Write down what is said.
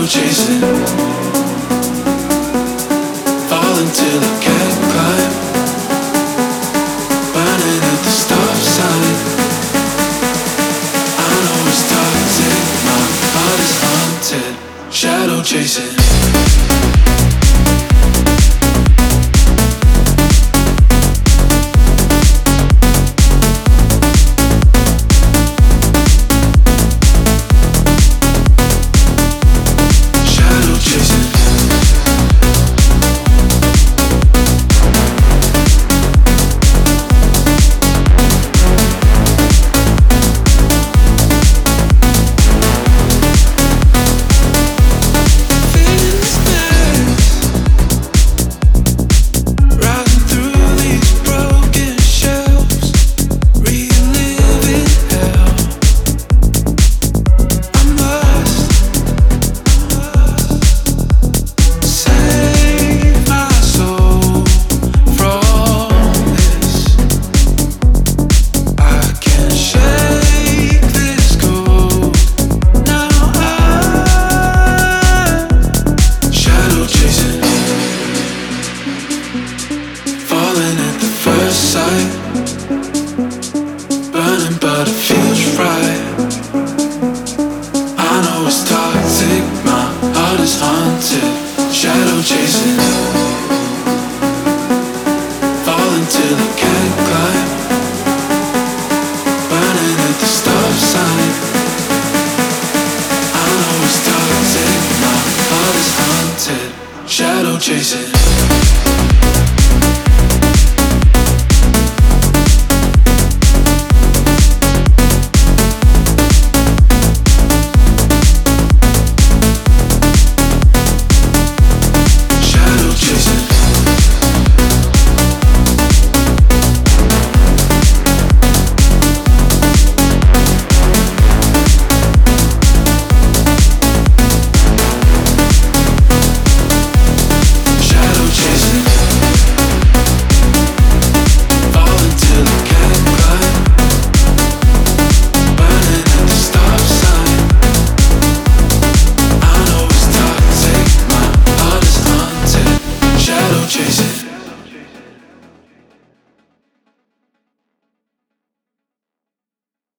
chasing, falling till I can't climb, burning at the stop sign. I know it's toxic, my heart is haunted, shadow chasing. Burning but it feels right. I know it's toxic, my heart is haunted, shadow chasing, falling till I can't climb, burning at the stop sign. I know it's toxic, my heart is haunted, shadow chasing.